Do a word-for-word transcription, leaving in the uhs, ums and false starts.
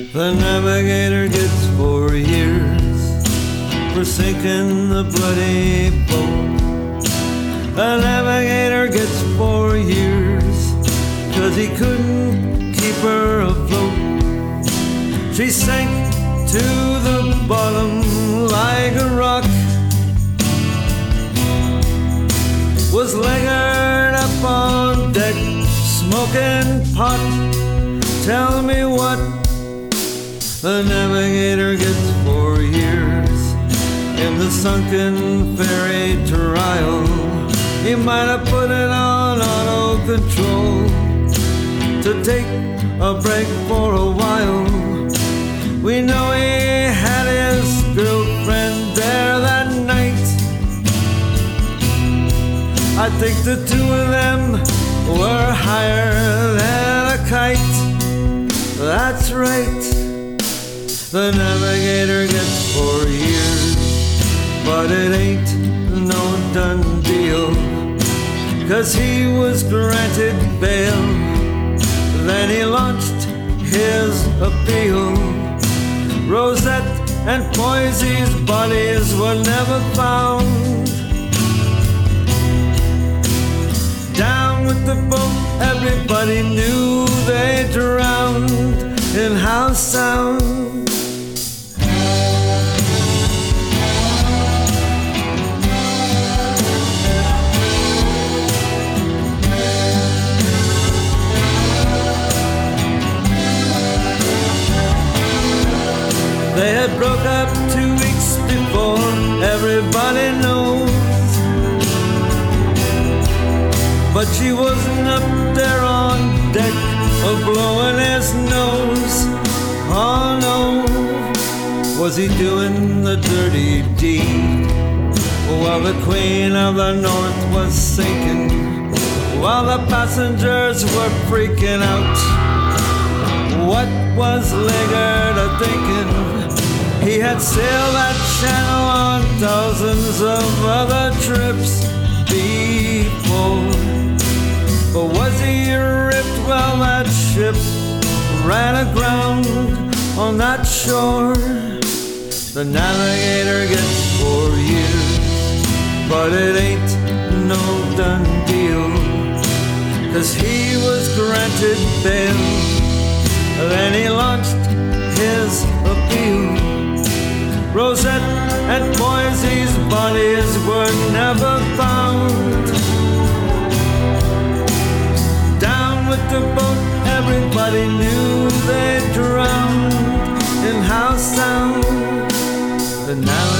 The navigator gets four years for sinking the bloody boat. The navigator gets four years 'cause he couldn't keep her afloat. She sank to the bottom like a rock, was leggered up on deck, smoking pot. Tell me what, the navigator gets four years in the sunken ferry trial. He might have put it on auto control to take a break for a while. We know he had his girlfriend there that night. I think the two of them were higher than a kite. That's right, the navigator gets four years, but it ain't no done deal, 'cause he was granted bail. Then he launched his appeal. Rosette and Poisey's bodies were never found. Down with the boat, everybody knew they drowned in House Sound. They had broke up two weeks before, everybody knows. But she wasn't up there on deck, or blowing his nose. Oh no, was he doing the dirty deed while the Queen of the North was sinking, while the passengers were freaking out? What was Leggard a-thinking? He had sailed that channel on thousands of other trips before. But was he ripped? Well, that ship ran aground on that shore. The navigator gets four years, but it ain't no done deal, 'cause he was granted bail. Then he launched his appeal. Rosette and Poisey's bodies were never found. Down with the boat, everybody knew they drowned in House Sound. The